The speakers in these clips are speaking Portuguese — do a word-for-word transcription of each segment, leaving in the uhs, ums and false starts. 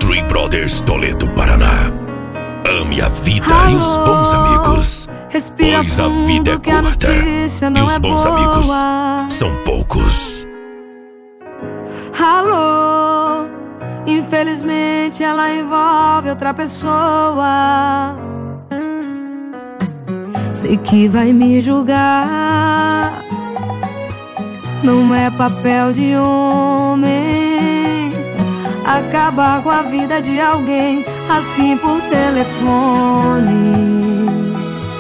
Three Brothers, Toledo, Paraná. Ame a vida Alô, e os bons amigos, respira pois a fundo vida é que a curta notícia não e os é bons boa. amigos são poucos. Alô, infelizmente ela envolve outra pessoa. Sei que vai me julgar, não é papel de homem acabar com a vida de alguém assim por telefone.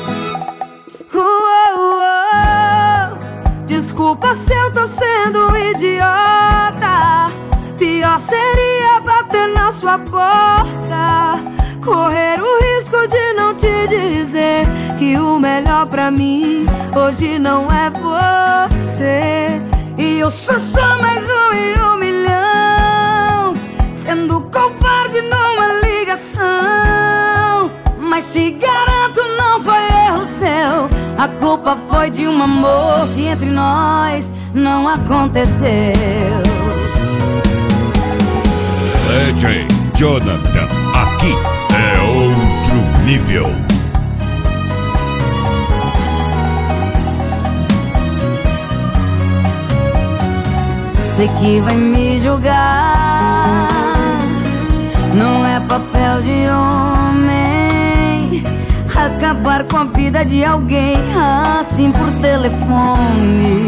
Uou, uou, desculpa se eu tô sendo idiota. Pior seria bater na sua porta, correr o risco de não te dizer que o melhor pra mim hoje não é você. E eu sou só mais um em um milhão, sendo covarde numa ligação. Mas te garanto, não foi erro seu, a culpa foi de um amor que entre nós não aconteceu. D J Jonathan, aqui é outro nível. Sei que vai me julgar, não é papel de homem acabar com a vida de alguém assim por telefone.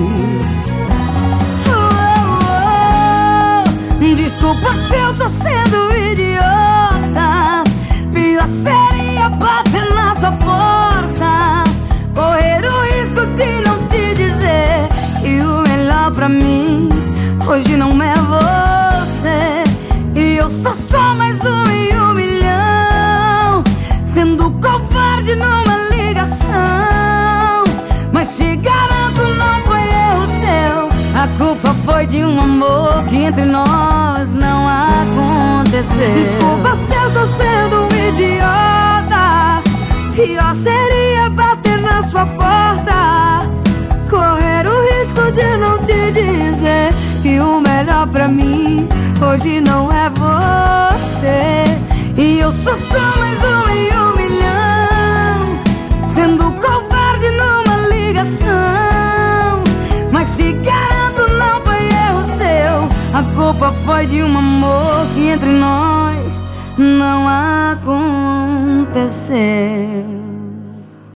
Desculpa se eu tô sendo idiota. Pior seria bater na sua porta, correr o risco de não te dizer que o melhor pra mim hoje não é você. E eu sou só mais um em um milhão, sendo covarde numa ligação. Mas te garanto, não foi erro seu, a culpa foi de um amor que entre nós não aconteceu. Desculpa se eu tô sendo um idiota. Pior seria bater na sua porta, correr o risco de não te dizer que o melhor pra mim hoje não é você. E eu sou só mais um em um milhão, sendo covarde numa ligação. Mas te garanto, não foi erro seu, a culpa foi de um amor que entre nós não aconteceu.